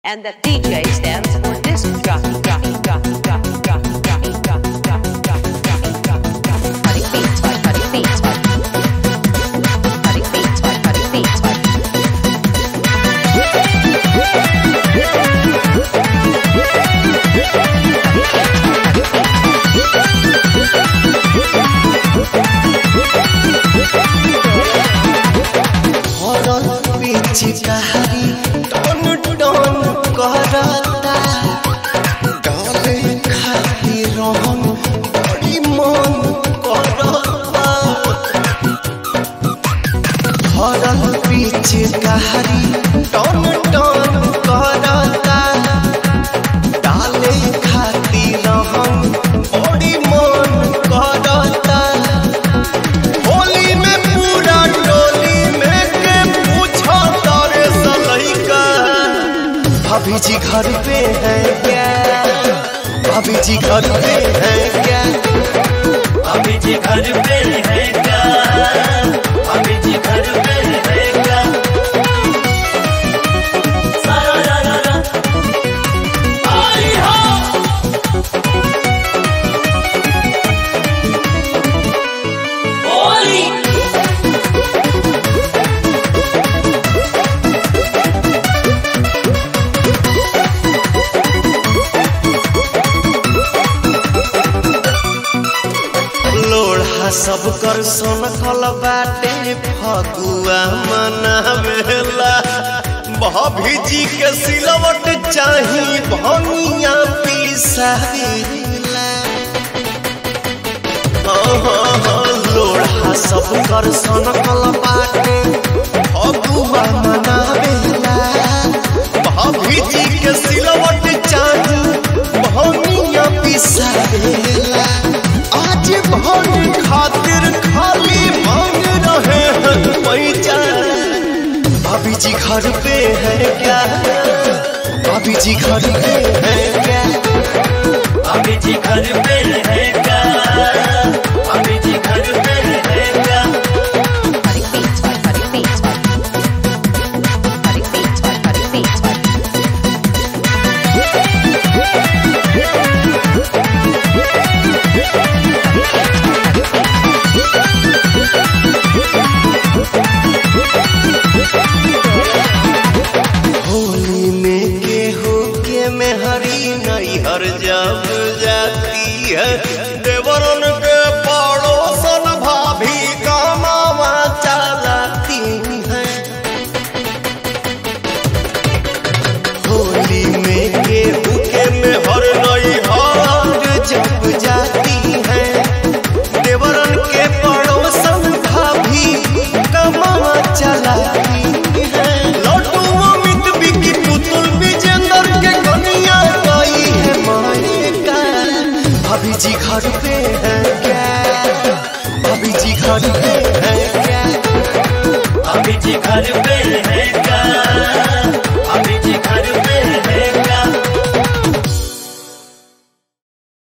and the DJ stands for disc jockey, jockey, jockey, jockey, jockey, jockey, jockey, jockey, jockey, jockey, jockey, jockey, cutting feet, cutting feet, cutting feet, cutting feet, चिकारी टन टन करता डाले खाती रहन बड़ी मन करता हरल बीच कहारी टन टन करता डाले खाती रहन बड़ी मन करता होली में पूरा टोली में के पूछो तारे सलैका भाभी जी घर पे है क्या भाभी जी घर पे है क्या भाभी जी घर पे है क्या भाभी जी घर पे है क्या सारा रा रा रा आई हो होली लोढ़ा सब कर सोनखल बाटे फगुआ मनावेला भाभी जी के सिलवट चाही भनिया पिसावेला लोढ़ा सब कर सोनखल बाटे फगुआ मनावेला भाभी जी के सिलवट चाही भनिया पिसावेला आज भर खातिर खाली मांग रहे हैं पैसा भाभी जी घर पे है क्या भाभी जी घर पे है क्या भाभी जी घर पे है क्या भाभी जी घर पे है क्या cutting feet, cutting feet, cutting feet, cutting feet, Holi में केहू के मेहरी नैहर जब जाती है देवरन के पड़ोसन भाभी कमावा चलाती है होली में केहू के मेहर नैहर जब जाती है देवरन के पड़ोसन भाभी कमावा चलाती है लड्डू अमित बिकी पुतुल विजेंद्र के कन्या गई है मायका भाभी जी घर पे है क्या भाभी जी घर पे